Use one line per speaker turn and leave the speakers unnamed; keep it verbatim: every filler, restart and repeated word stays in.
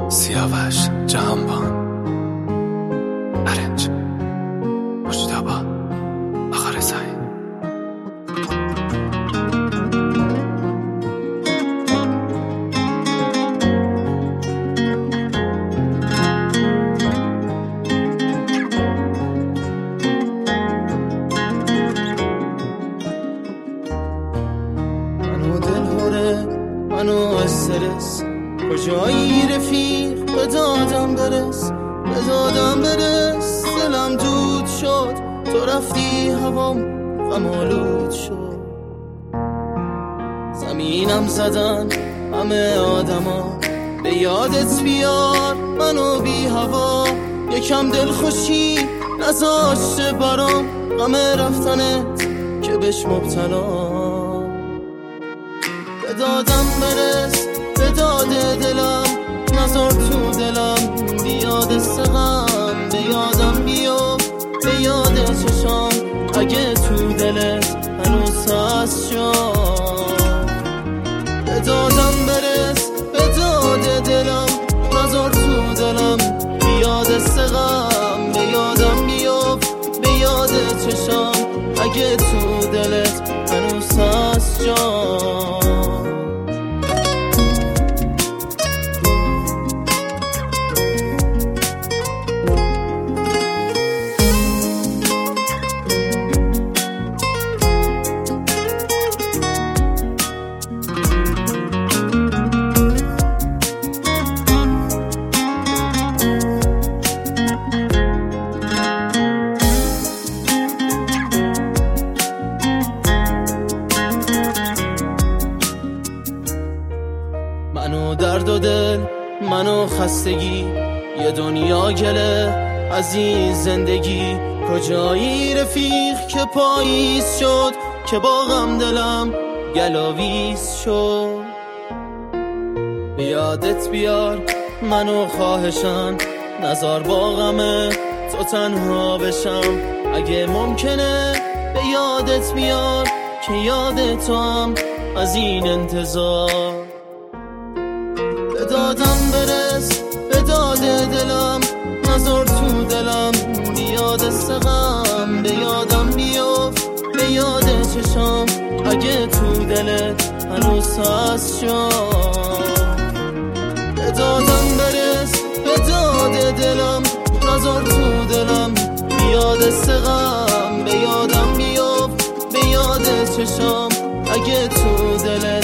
سیاوش جهانبان، ارنج مجتبی آخرزایی.
منو دلهوره منو استرس، کجایی رفیق به دادم برس، به دادم برس. دلم دود شد تو رفتی هوام غم‌آلود شد. زمینم زدن همه آدما، به یادت بیار منو بی هوا. یکم دل خوشی نذاشته برام، غم رفتنت که بهش مبتلا. به دادم برس به داد دلم، نظر تو دلم بیاد سقم. به یادم بیو به یاد چشام، اگه تو دلت هنوز هست جام. به دادم برس به داد دلم، نظر تو دلم بیاد سقم. به یادم بیو به یاد چشام، اگه تو دلت هنوز هست جام. منو درد و دل منو خستگی، یه دنیا گله از این زندگی. کجایی رفیق که پاییز شد، که با غم دلم گلاویز شد. به یادت بیار منو خواهشم، نزار با غم تو تنها بشم. اگه ممکنه به یادت بیار، که یاد تو هم از این انتظار. به دادم برس به داد دلم، نظر تو دلم بیاد سقم. به یادم بیفت به یاد چشام، اگه تو دلت هنوز هست جام. به دادم برس به داد دلم، نظر تو دلم بیاد سقم. به یادم بیفت به یاد چشام، اگه تو دلت